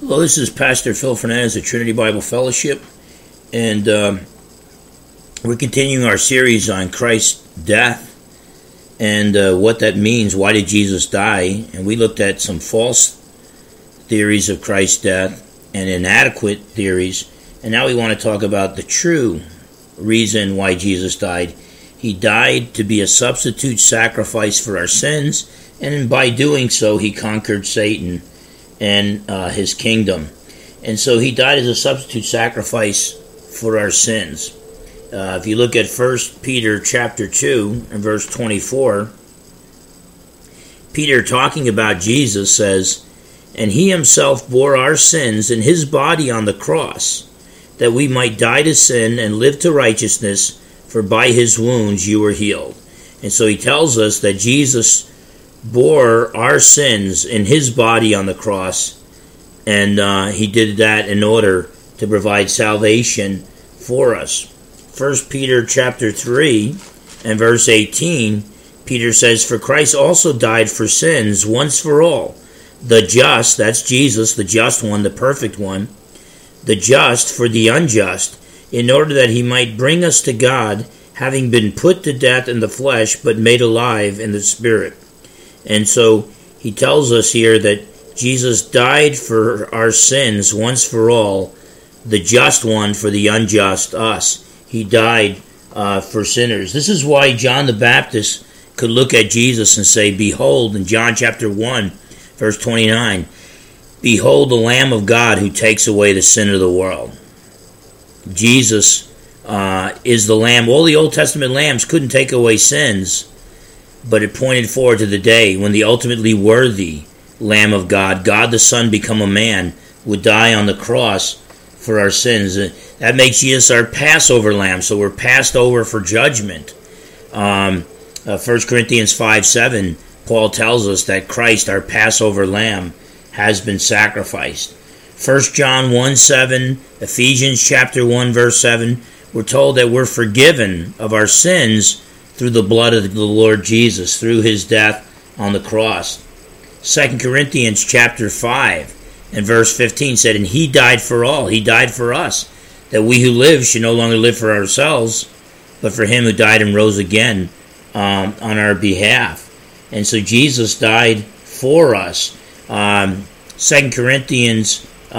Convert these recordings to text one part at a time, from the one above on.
Hello, this is Pastor Phil Fernandez of Trinity Bible Fellowship, and we're continuing our series on Christ's death and what that means. Why did Jesus die? And we looked at some false theories of Christ's death and inadequate theories, and now we want to talk about the true reason why Jesus died. He died to be a substitute sacrifice for our sins, and by doing so, he conquered Satan and his kingdom. And so he died as a substitute sacrifice for our sins. If you look at 1 Peter chapter 2 and verse 24, Peter, talking about Jesus, says, "And he himself bore our sins in his body on the cross, that we might die to sin and live to righteousness, for by his wounds you were healed." And so he tells us that Jesus bore our sins in his body on the cross, and he did that in order to provide salvation for us. 1 Peter chapter 3 and verse 18, Peter says, "For Christ also died for sins once for all, the just," that's Jesus, the just one, the perfect one, "the just for the unjust, in order that he might bring us to God, having been put to death in the flesh, but made alive in the spirit." And so he tells us here that Jesus died for our sins once for all, the just one for the unjust, us. He died for sinners. This is why John the Baptist could look at Jesus and say, "Behold," in John chapter 1, verse 29, "Behold the Lamb of God who takes away the sin of the world." Jesus is the Lamb. All the Old Testament lambs couldn't take away sins, but it pointed forward to the day when the ultimately worthy Lamb of God, God the Son become a man, would die on the cross for our sins. That makes Jesus our Passover Lamb, so we're passed over for judgment. 1 Corinthians 5:7, Paul tells us that Christ, our Passover Lamb, has been sacrificed. 1 John 1:7, Ephesians chapter 1 verse 7, we're told that we're forgiven of our sins through the blood of the Lord Jesus, through his death on the cross. 2 Corinthians chapter 5 and verse 15 said, "And he died for all." He died for us, that we who live should no longer live for ourselves, but for him who died and rose again on our behalf. And so Jesus died for us. 2 Corinthians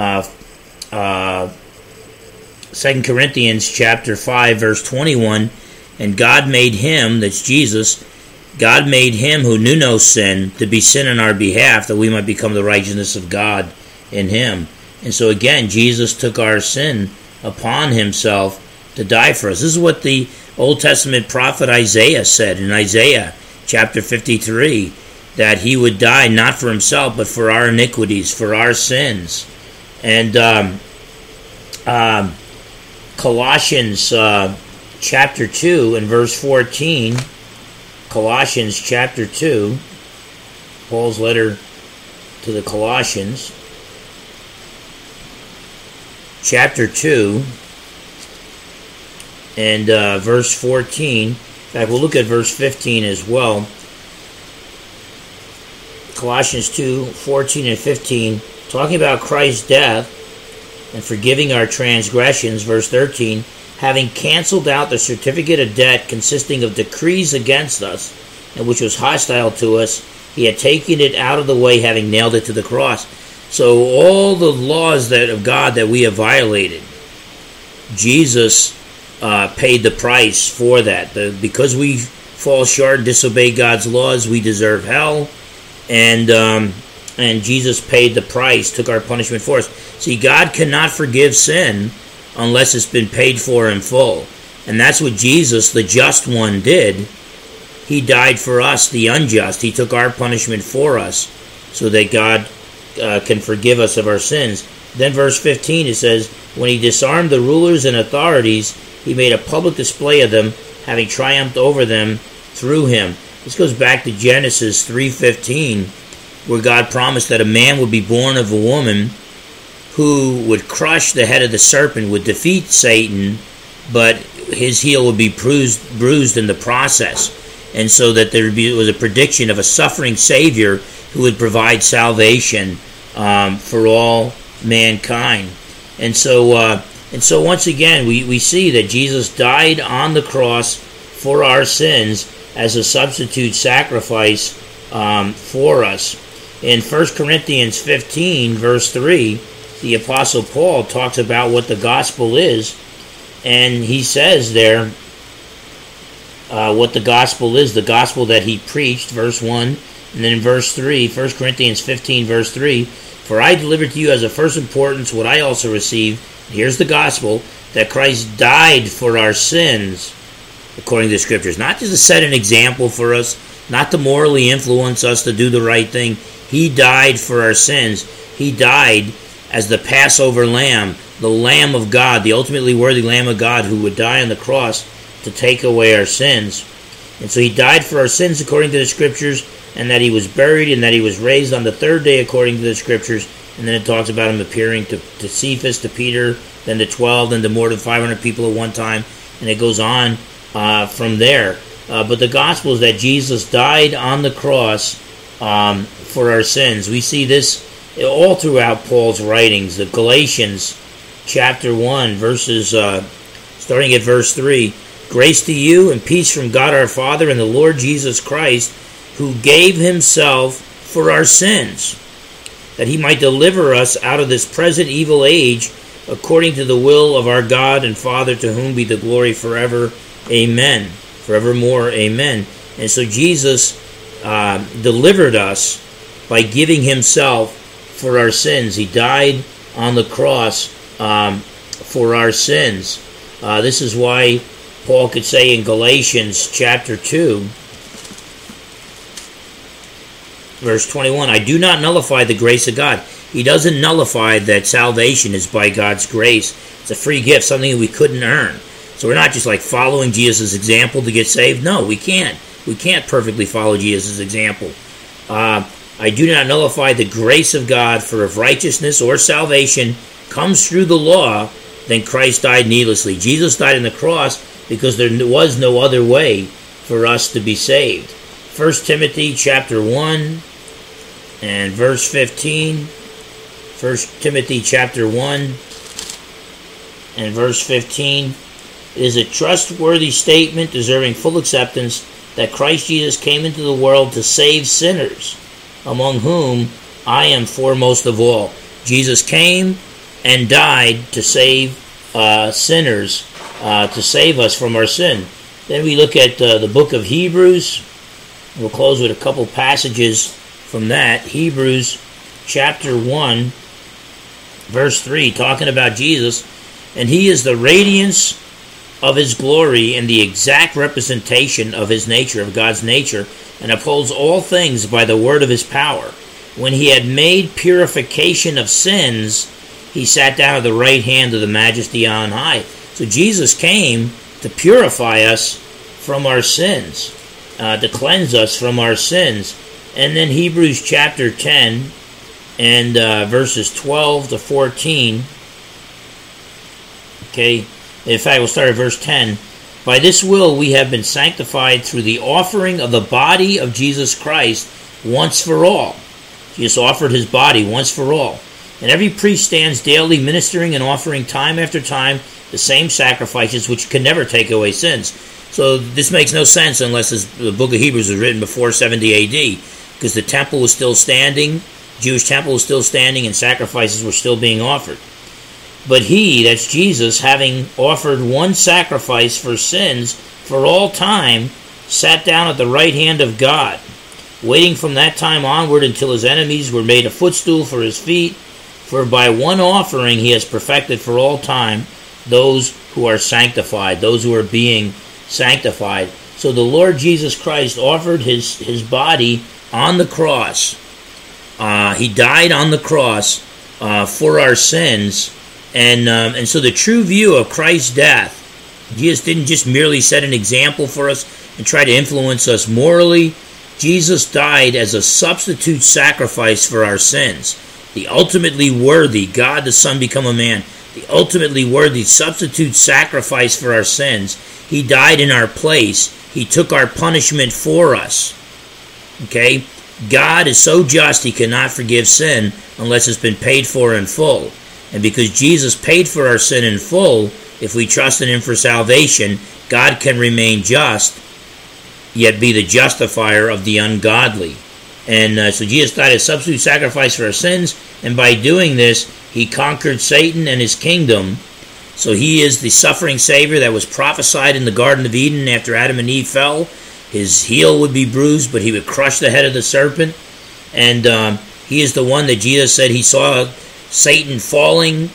chapter 5 verse 21, "And God made him," that's Jesus, "God made him who knew no sin to be sin on our behalf, that we might become the righteousness of God in him." And so again, Jesus took our sin upon himself to die for us. This is what the Old Testament prophet Isaiah said in Isaiah chapter 53, that he would die not for himself, but for our iniquities, for our sins. And Colossians chapter 2 and verse 14, Colossians chapter 2, Paul's letter to the Colossians, chapter 2 and verse 14. In fact, we'll look at verse 15 as well. Colossians 2, 14 and 15, talking about Christ's death and forgiving our transgressions, verse 13, "Having canceled out the certificate of debt consisting of decrees against us, and which was hostile to us, he had taken it out of the way, having nailed it to the cross." So all the laws of God that we have violated, Jesus paid the price for that. Because we fall short and disobey God's laws, we deserve hell, and Jesus paid the price, took our punishment for us. See, God cannot forgive sin unless it's been paid for in full. And that's what Jesus, the just one, did. He died for us, the unjust. He took our punishment for us so that God can forgive us of our sins. Then verse 15, it says, "When he disarmed the rulers and authorities, he made a public display of them, having triumphed over them through him." This goes back to Genesis 3:15, where God promised that a man would be born of a woman who would crush the head of the serpent, would defeat Satan, but his heel would be bruised in the process. And so that there was a prediction of a suffering Savior who would provide salvation for all mankind. And so once again, we see that Jesus died on the cross for our sins as a substitute sacrifice for us. In 1 Corinthians 15, verse 3, the Apostle Paul talks about what the gospel is, and he says there what the gospel is, the gospel that he preached, verse 1, and then in verse 3, 1 Corinthians 15, verse 3, for I delivered to you as of first importance what I also received, here's the gospel, that Christ died for our sins, according to the Scriptures. Not just to set an example for us, not to morally influence us to do the right thing. He died for our sins. He died as the Passover lamb, the Lamb of God, the ultimately worthy Lamb of God who would die on the cross to take away our sins. And so he died for our sins according to the Scriptures, and that he was buried, and that he was raised on the third day according to the Scriptures. And then it talks about him appearing to Cephas, to Peter, then to 12, then to more than 500 people at one time. And it goes on from there. But the gospel is that Jesus died on the cross for our sins. We see this all throughout Paul's writings. The Galatians chapter 1, verses starting at verse 3. Grace to you and peace from God our Father and the Lord Jesus Christ, who gave himself for our sins, that he might deliver us out of this present evil age, according to the will of our God and Father, to whom be the glory forever. Amen. Forevermore. Amen. And so Jesus delivered us by giving himself for our sins. He died on the cross for our sins. This is why Paul could say in Galatians chapter 2, verse 21, I do not nullify the grace of God. He doesn't nullify that salvation is by God's grace. It's a free gift, something we couldn't earn. So we're not just like following Jesus' example to get saved. No, we can't. We can't perfectly follow Jesus' example. I do not nullify the grace of God, for if righteousness or salvation comes through the law, then Christ died needlessly. Jesus died on the cross because there was no other way for us to be saved. 1 Timothy chapter 1 and verse 15. 1 Timothy chapter 1 and verse 15. It is a trustworthy statement deserving full acceptance that Christ Jesus came into the world to save sinners, among whom I am foremost of all. Jesus came and died to save sinners, to save us from our sin. Then we look at the book of Hebrews. We'll close with a couple passages from that. Hebrews chapter 1, verse 3, talking about Jesus. And he is the radiance of his glory and the exact representation of his nature, of God's nature, and upholds all things by the word of his power. When he had made purification of sins, he sat down at the right hand of the Majesty on high. So Jesus came to purify us from our sins, to cleanse us from our sins. And then Hebrews chapter 10 and verses 12 to 14. Okay, in fact, we'll start at verse 10. By this will we have been sanctified through the offering of the body of Jesus Christ once for all. Jesus offered his body once for all. And every priest stands daily ministering and offering time after time the same sacrifices which can never take away sins. So this makes no sense unless the book of Hebrews was written before 70 AD, because the temple was still standing, Jewish temple was still standing, and sacrifices were still being offered. But he, that's Jesus, having offered one sacrifice for sins for all time, sat down at the right hand of God, waiting from that time onward until his enemies were made a footstool for his feet. For by one offering he has perfected for all time those who are sanctified, those who are being sanctified. So the Lord Jesus Christ offered his body on the cross. He died on the cross for our sins. And so the true view of Christ's death, Jesus didn't just merely set an example for us and try to influence us morally. Jesus died as a substitute sacrifice for our sins. The ultimately worthy, God the Son become a man, the ultimately worthy substitute sacrifice for our sins. He died in our place. He took our punishment for us. Okay? God is so just, he cannot forgive sin unless it's been paid for in full. And because Jesus paid for our sin in full, if we trust in him for salvation, God can remain just, yet be the justifier of the ungodly. And so Jesus died as substitute sacrifice for our sins, and by doing this, he conquered Satan and his kingdom. So he is the suffering Savior that was prophesied in the Garden of Eden after Adam and Eve fell. His heel would be bruised, but he would crush the head of the serpent. And he is the one that Jesus said he saw Satan falling.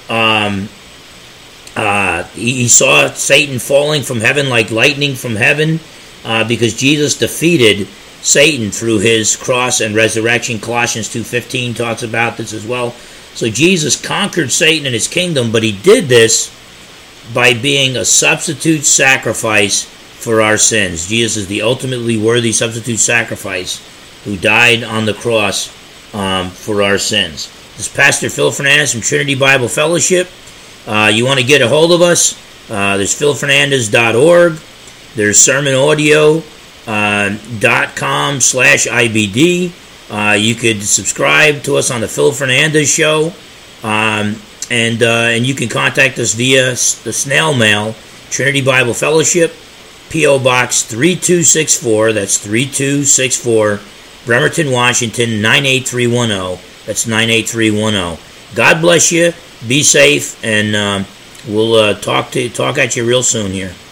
He saw Satan falling from heaven like lightning from heaven, because Jesus defeated Satan through his cross and resurrection. Colossians 2:15 talks about this as well. So Jesus conquered Satan and his kingdom, but he did this by being a substitute sacrifice for our sins. Jesus is the ultimately worthy substitute sacrifice who died on the cross for our sins. This is Pastor Phil Fernandez from Trinity Bible Fellowship. You want to get a hold of us, there's philfernandez.org. There's sermonaudio.com/IBD. You could subscribe to us on the Phil Fernandez Show, and you can contact us via the snail mail, Trinity Bible Fellowship, P.O. Box 3264. That's 3264, Bremerton, Washington 98310. That's 98310. God bless you. Be safe, and we'll talk at you real soon here.